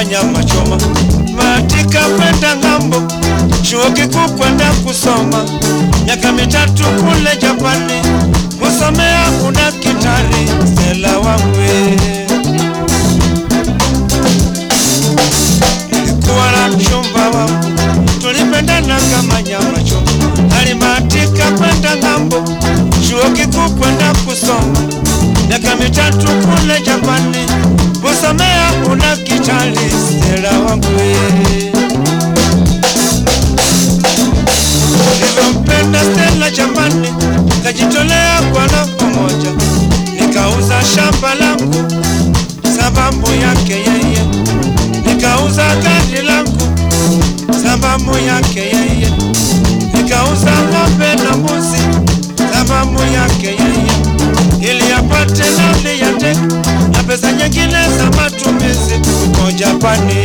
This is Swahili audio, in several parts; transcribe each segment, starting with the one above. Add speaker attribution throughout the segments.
Speaker 1: kama nyama choma. Matika kwenda ngambo, chuo kikuu kwenda kusoma. Miaka 3 kule Japani, kusomea udaktari. Stella wangu nilikuwa na mchumba wangu, tulipendana kama nyama choma. Alibahatika kwenda ngambo, chuo kikuu kwenda kusoma. Miaka 3 kule Japani, kusomea udaktari. Stella wangu nilimpenda Stella jamani, kajitolea kwa roho moja. Nikauza shamba langu sababu yake yeye, nikauza gari langu sababu yake yeye, nikauza ng'ombe na mbuzi sababu yake yeye, ili apate nauli ya ndege na pesa nyingine za matumizi huko Japani.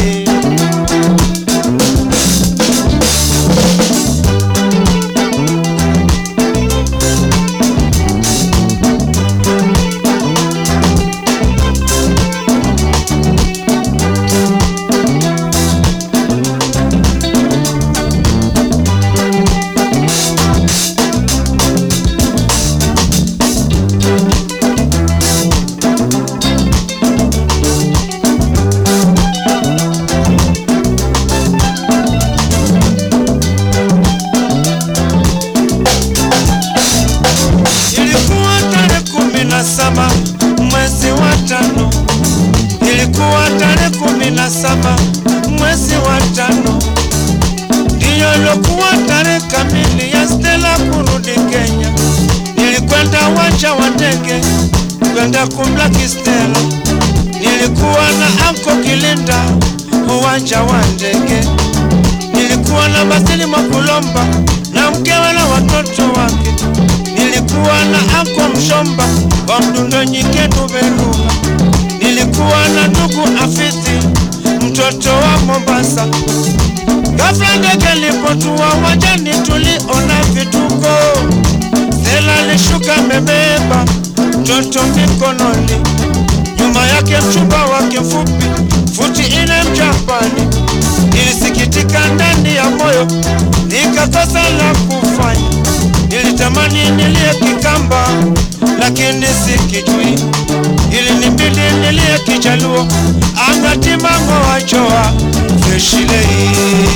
Speaker 1: Mwezi wa 5, ilikuwa tarehe 17 mwezi wa 5, ndiyo ilikuwa tarehe kamili ya Stella kurudi Kenya. Nilikwenda uwanja wa ndege kwenda kumlaki Stella. Nilikuwa na anko Kilinda uwanja wa ndege. Nilikuwa na Basili Mwakulomba na mkewe na watoto wake. Nilikuwa na anko Mshomba wa Mdundo Nyiketu Beruha. Nilikuwa na ndugu Afithi mtoto wa Mombasa. Ghafla ndege ilipotua uwanjani, tuliona vituko. Stella alishuka amebeba mtoto mikononi, nyuma yake mchumba wake mfupi futi 4 Mjapani. Nilisikitika ndani ya moyo, nikakosa la kufanya. Nilitamani nilie Kikamba lakini sikijui, ilinibidi nilie Kijaluo angatimango wachoa freshilei.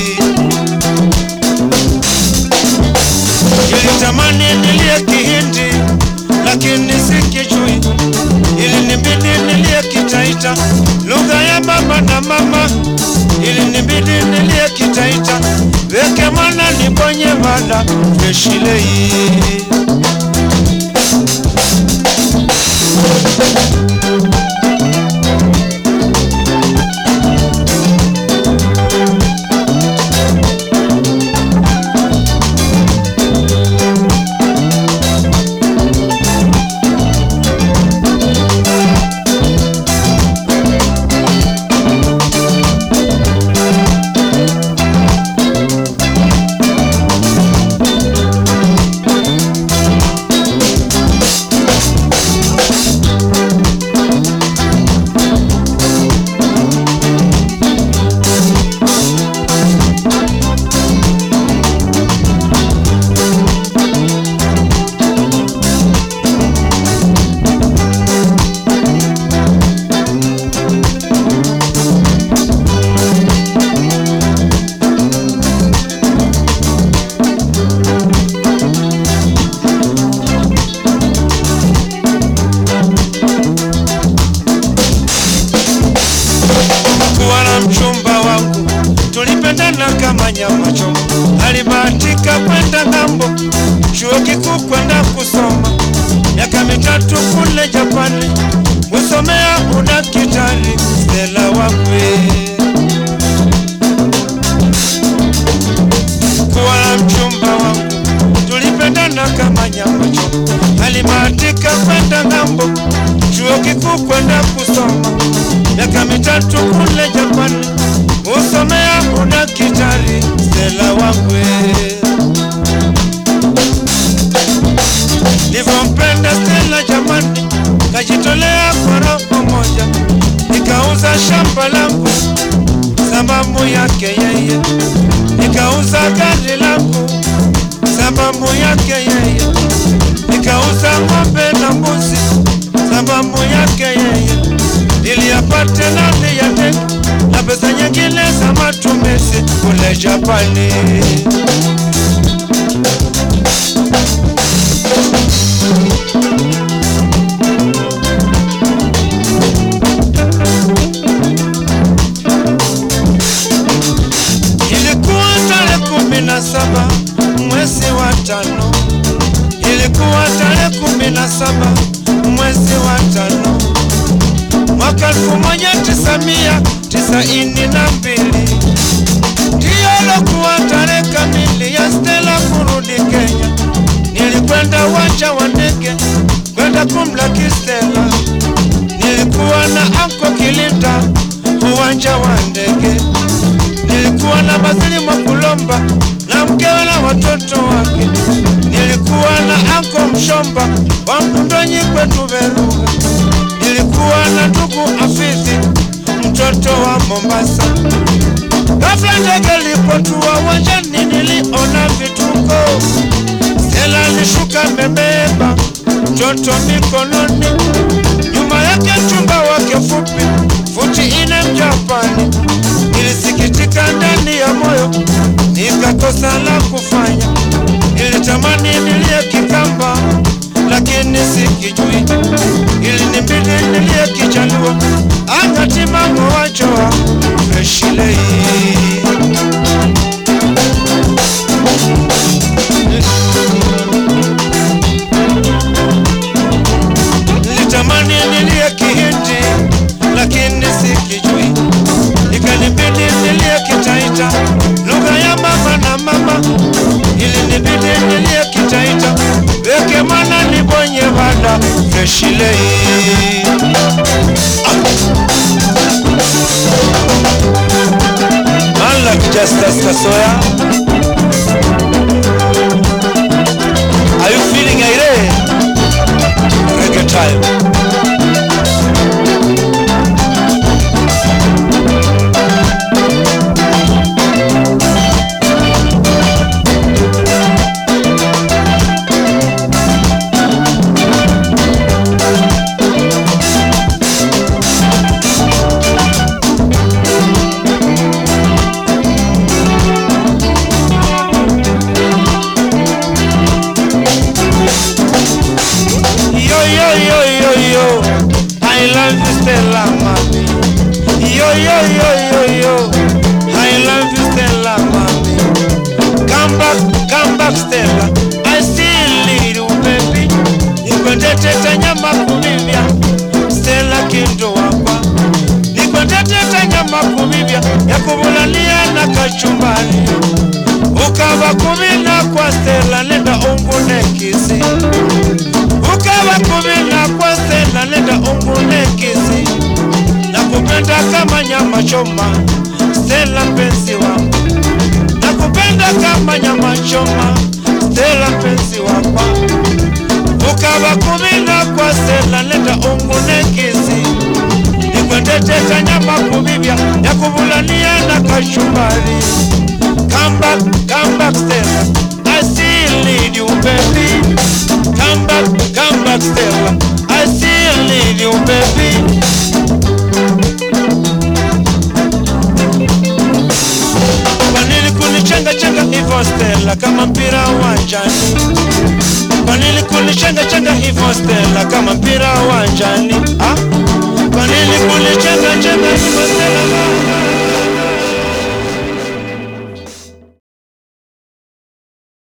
Speaker 1: Nilitamani nilie Kihindi lakini sikijui, ilinibidi nilie Kitaita lugha ya baba na mama. Ilinibidi nilie Kitaita weke mwana nibonye mala freshilei. Kama nyama choma. Alibahatika kwenda ngambo, chuo kikuu kwenda kusoma. Miaka 3 kule Japani, kusomea udaktari. Stella wangu kuwa na mchumba wangu, tulipendana kama nyama choma. Alibahatika kwenda ngambo, chuo kikuu kwenda kusoma. Miaka 3 kule Japani, kusomea udaktari. Stella wangu nilimpenda Stella jamani, kajitolea kwa roho moja. Nikauza shamba langu sababu yake yeye. Nikauza gari langu sababu yake yeye. Nikauza ng'ombe na mbuzi sababu yake yeye. Ili apate nani ya ndege na pesa nyingine za matumizi kule Japani. Ilikuwa tarehe 17 mwezi wa 5. Ilikuwa tarehe 17 mwezi wa 5 mwaka 1992. Ndiyo lokuwa tarehe kamili ya Stella kurudi Kenya. Nilikwenda uwanja wa ndege kwenda kumlaki Stella. Nilikuwa na anko Kilinda uwanja wa ndege. Nilikuwa na Bazili Mwakulomba na mkewe na watoto wake. Nilikuwa na anko Mshomba wa Mkundonyi kwetu Beruga. Nilikuwa na ndugu Afizi mtoto wa Mombasa. Ghafla ndege ilipotua uwanjani niliona vituko. Stella alishuka amebeba mtoto mikononi. Nyuma yake mchumba wake fupi futi 4 Mjapani. Nilisikitika ndani ya moyo, nikakosa la kufanya. Nilitamani nilie Kikamba lakini sikijui. Ilinibidi nilie Kijaluo akati mambo wachoa Freshilei. Nilitamani nilie Kihindi lakini sikijui. Ikanibidi nilie Kitaita, lugha ya mama na mama. Ilinibidi nilie Kitaita, weke mwana nibonye bada Freshilei. Man like Justus Kasoya. Are you feeling irate? Reggae time. I love you Stella mami. Yo yo yo yo yo, I love you Stella mami. Come back Stella, I still need you baby. Nikwendete nyama kumivya Stella kindo wapa. Nikwendete nyama kumivya ya kubulalia na kachumbari. Ukawa kumina kwa Stella nenda ungune kisi. Ukawa kumina kwa Stella nenda ungune kisi. Nakupenda kama nyama choma Stella mpenzi wangu. Nakupenda kama nyama choma Stella mpenzi wangu. Ukawa kumina kwa Stella nenda ungune kisi. Nikwendete nyama kumivya ya kubulania na kachumbari. Come back Stella, I still need you baby. Come back Stella, I still need you baby. Kwa nini kunichenga hivyo Stella kama mpira uwanjani? Kwa nini kunichenga hivyo Stella kama mpira uwanjani? Kwa nini kunichenga hivyo Stella?